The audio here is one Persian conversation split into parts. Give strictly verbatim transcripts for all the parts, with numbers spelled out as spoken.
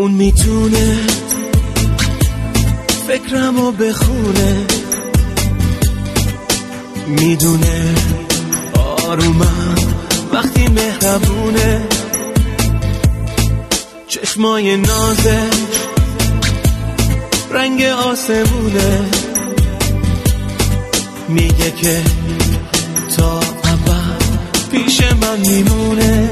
اون میتونه فکرمو بخونه، میدونه آرومم وقتی مهربونه، چشمای نازش رنگ آسمونه، میگه که تا ابد پیش من میمونه.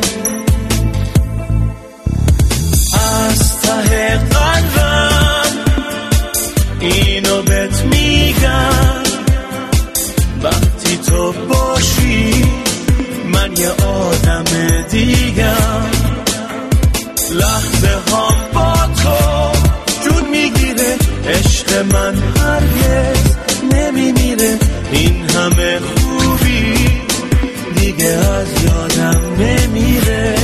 از ته قلبم اینو بهت میگم، وقتی تو باشی من یه آدم دیگم، لحظه هم با تو جون میگیره، عشق من هرگز نمیمیره، این همه خوبی دیگه از یادم نمیره.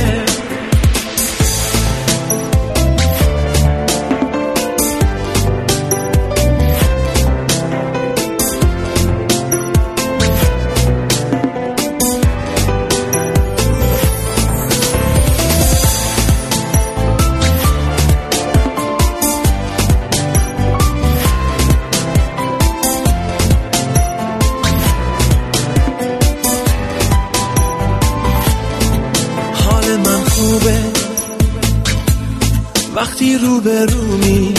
وقتی رو به رومی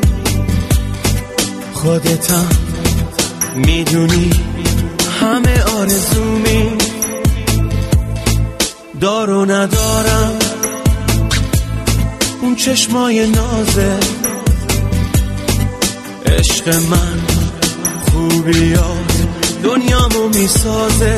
خودتم میدونی همه آرزومی، دار و ندارم اون چشمای نازه، عشق من خوبیات دنیامو میسازه.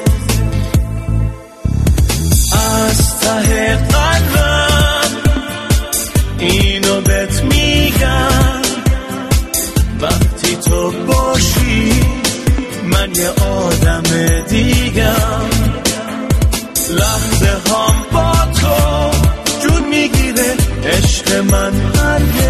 از ته قلبم اینو بهت میگم، وقتی تو باشی من یه آدم دیگم، لحظه هم با تو جون میگیره، عشق من هرگز